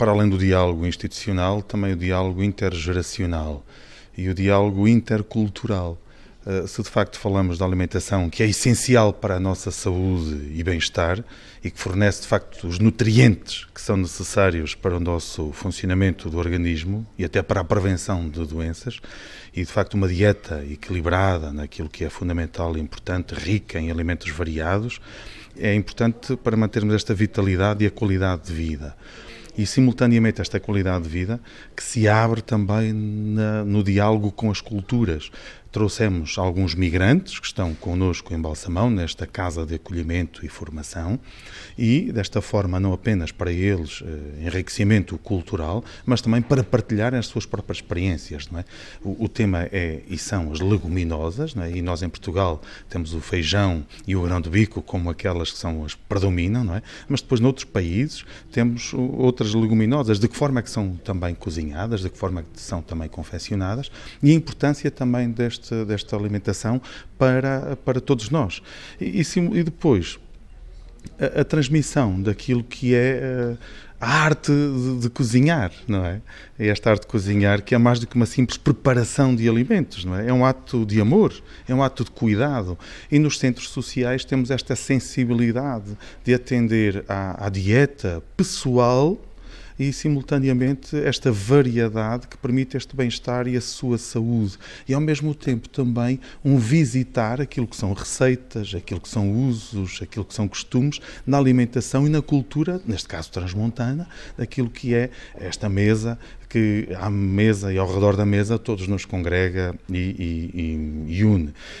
para além do diálogo institucional, também o diálogo intergeracional e o diálogo intercultural. Se de facto falamos da alimentação, que é essencial para a nossa saúde e bem-estar e que fornece de facto os nutrientes que são necessários para o nosso funcionamento do organismo e até para a prevenção de doenças, e de facto uma dieta equilibrada naquilo que é fundamental e importante, rica em alimentos variados, é importante para mantermos esta vitalidade e a qualidade de vida. E, simultaneamente, esta qualidade de vida que se abre também no diálogo com as culturas. Trouxemos alguns migrantes que estão connosco em Balsamão, nesta casa de acolhimento e formação, e, desta forma, não apenas para eles enriquecimento cultural, mas também para partilhar as suas próprias experiências. Não é? O tema é e são as leguminosas, não é? E nós em Portugal temos o feijão e o grão de bico como aquelas que são as que predominam, não é? Mas depois noutros países temos outras leguminosas, de que forma é que são também cozinhadas, de que forma é que são também confeccionadas, e a importância também desta alimentação para todos nós. E depois, a transmissão daquilo que é a arte de cozinhar, não é? É esta arte de cozinhar que é mais do que uma simples preparação de alimentos, não é? É um ato de amor, é um ato de cuidado. E nos centros sociais temos esta sensibilidade de atender à dieta pessoal e, simultaneamente, esta variedade que permite este bem-estar e a sua saúde. E, ao mesmo tempo, também um visitar aquilo que são receitas, aquilo que são usos, aquilo que são costumes na alimentação e na cultura, neste caso transmontana, daquilo que é esta mesa, que à mesa e ao redor da mesa todos nos congrega e une.